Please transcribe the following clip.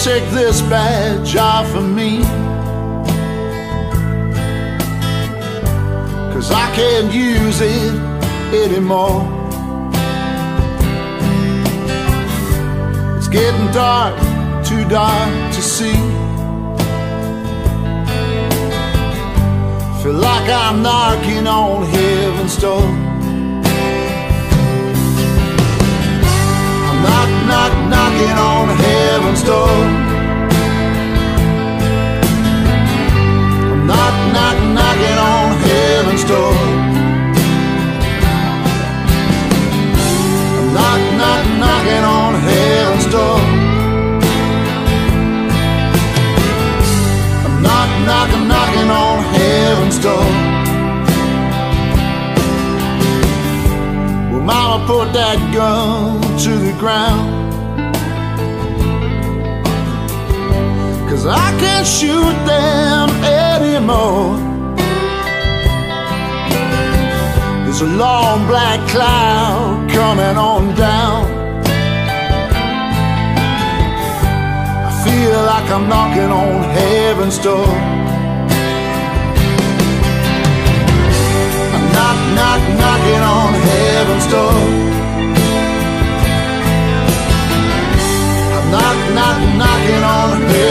take this badge off of me, 'cause I can't use it anymore. It's getting dark, too dark to see. Feel like I'm knocking on heaven's door. I'm knocking on heaven's door. I'm knocking on heaven's door. I'm knocking on heaven's door. I'm knocking on heaven's door. Well, Mama, put that gun to the ground, 'cause I can't shoot them anymore. There's a long black cloud coming on down. I feel like I'm knocking on heaven's door. I'm knocking on heaven's door. I'm knocking on heaven's door.